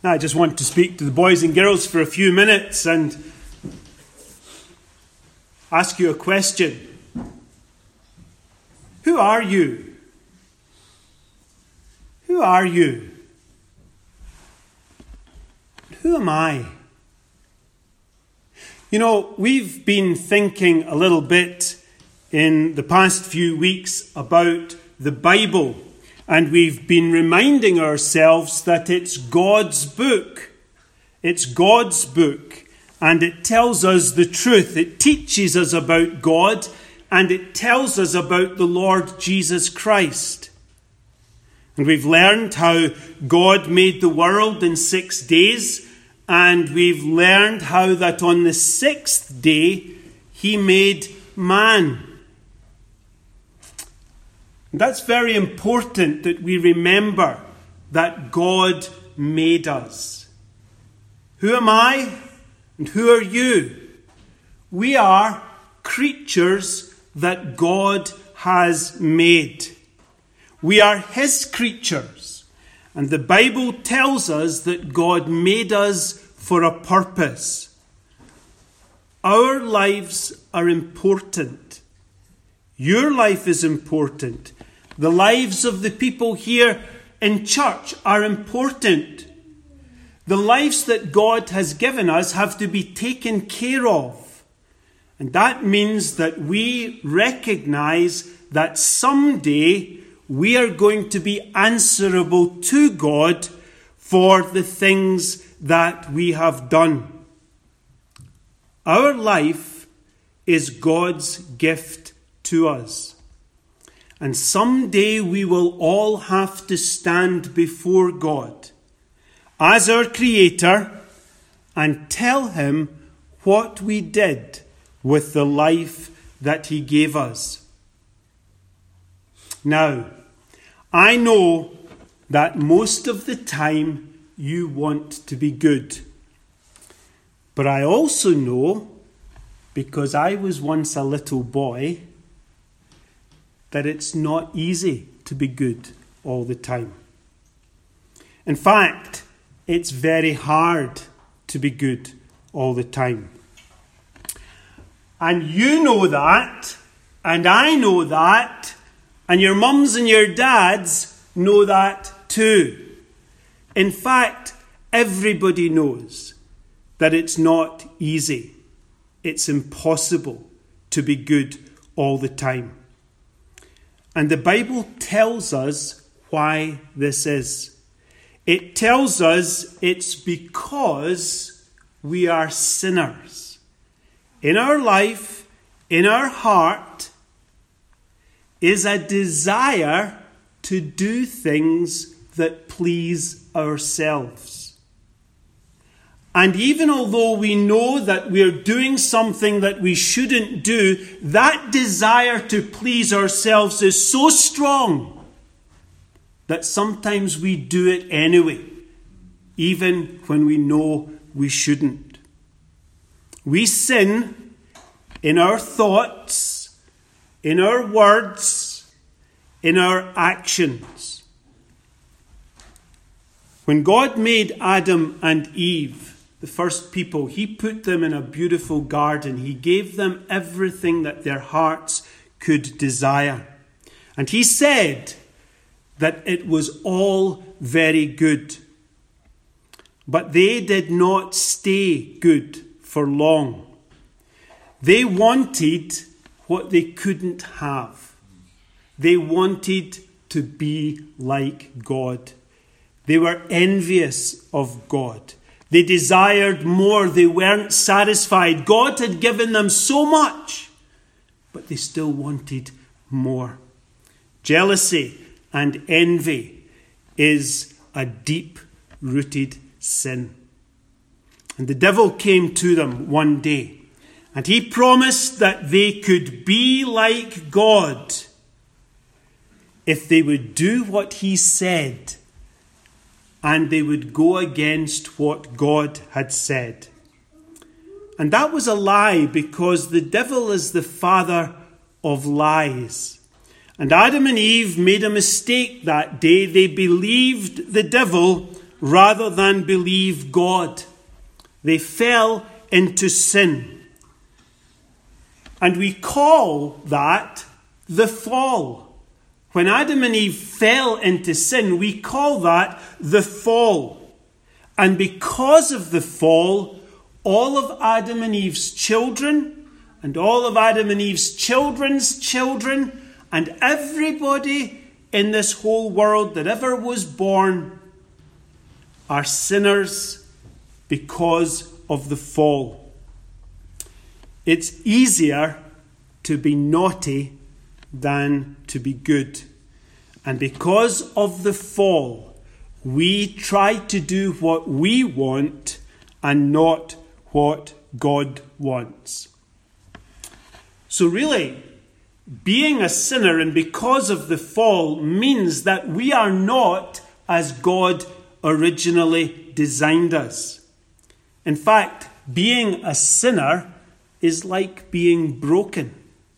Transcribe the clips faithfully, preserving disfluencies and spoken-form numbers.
Now, I just want to speak to the boys and girls for a few minutes and ask you a question. Who are you? Who are you? Who am I? You know, we've been thinking a little bit in the past few weeks about the Bible, and we've been reminding ourselves that it's God's book. It's God's book, and it tells us the truth. It teaches us about God, and it tells us about the Lord Jesus Christ. And we've learned how God made the world in six days, and we've learned how that on the sixth day he made man. And that's very important that we remember that God made us. Who am I and who are you? We are creatures that God has made. We are his creatures. And the Bible tells us that God made us for a purpose. Our lives are important. Your life is important. The lives of the people here in church are important. The lives that God has given us have to be taken care of. And that means that we recognize that someday we are going to be answerable to God for the things that we have done. Our life is God's gift to us. And someday we will all have to stand before God as our Creator and tell him what we did with the life that he gave us. Now, I know that most of the time you want to be good. But I also know, because I was once a little boy, that it's not easy to be good all the time. In fact, it's very hard to be good all the time. And you know that, and I know that, and your mums and your dads know that too. In fact, everybody knows that it's not easy. It's impossible to be good all the time. And the Bible tells us why this is. It tells us it's because we are sinners. In our life, in our heart, is a desire to do things that please ourselves. And even although we know that we're doing something that we shouldn't do, that desire to please ourselves is so strong that sometimes we do it anyway, even when we know we shouldn't. We sin in our thoughts, in our words, in our actions. When God made Adam and Eve, the first people, he put them in a beautiful garden. He gave them everything that their hearts could desire. And he said that it was all very good. But they did not stay good for long. They wanted what they couldn't have. They wanted to be like God. They were envious of God. They desired more. They weren't satisfied. God had given them so much, but they still wanted more. Jealousy and envy is a deep-rooted sin. And the devil came to them one day, and he promised that they could be like God if they would do what he said, and they would go against what God had said. And that was a lie, because the devil is the father of lies. And Adam and Eve made a mistake that day. They believed the devil rather than believe God. They fell into sin. And we call that the fall. When Adam and Eve fell into sin, we call that the fall. And because of the fall, all of Adam and Eve's children, and all of Adam and Eve's children's children, and everybody in this whole world that ever was born are sinners because of the fall. It's easier to be naughty than to be good. And because of the fall, we try to do what we want and not what God wants. So really, being a sinner and because of the fall means that we are not as God originally designed us. In fact, being a sinner is like being broken.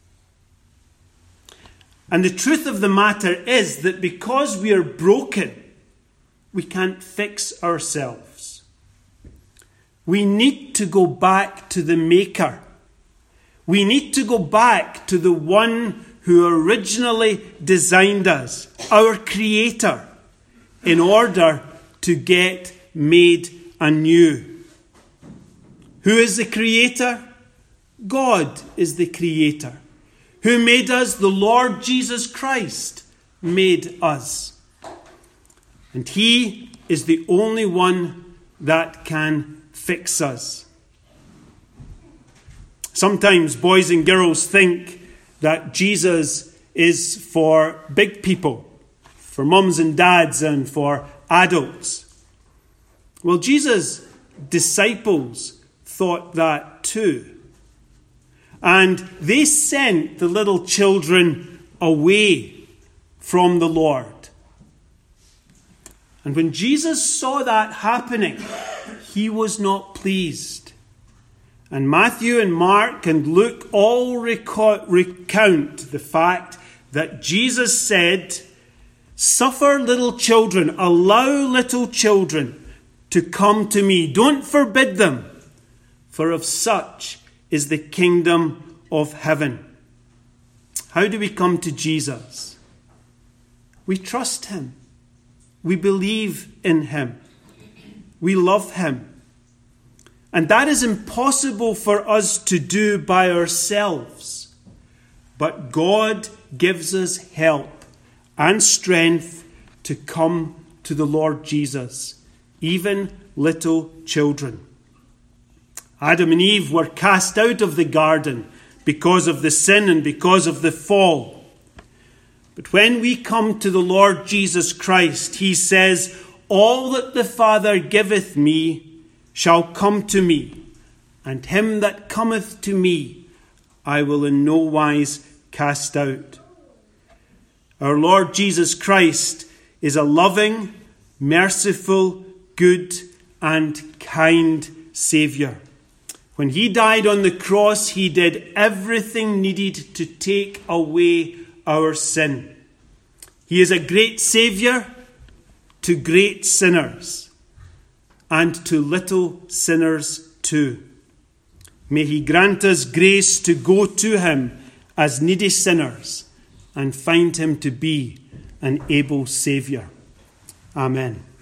And the truth of the matter is that because we are broken, we can't fix ourselves. We need to go back to the Maker. We need to go back to the one who originally designed us, our Creator, in order to get made anew. Who is the Creator? God is the Creator. Who made us? The Lord Jesus Christ made us. And He is the only one that can fix us. Sometimes boys and girls think that Jesus is for big people, for mums and dads and for adults. Well, Jesus' disciples thought that too. And they sent the little children away from the Lord. And when Jesus saw that happening, He was not pleased. And Matthew and Mark and Luke all recount the fact that Jesus said, "Suffer little children, allow little children to come to me. Don't forbid them, for of such is the kingdom of heaven." How do we come to Jesus? We trust Him. We believe in Him. We love Him. And that is impossible for us to do by ourselves. But God gives us help and strength to come to the Lord Jesus, even little children. Adam and Eve were cast out of the garden because of the sin and because of the fall. But when we come to the Lord Jesus Christ, He says, "All that the Father giveth me shall come to me, and him that cometh to me I will in no wise cast out." Our Lord Jesus Christ is a loving, merciful, good, and kind Saviour. When He died on the cross, He did everything needed to take away our sin. He is a great Saviour to great sinners, and to little sinners too. May He grant us grace to go to Him as needy sinners and find Him to be an able Saviour. Amen.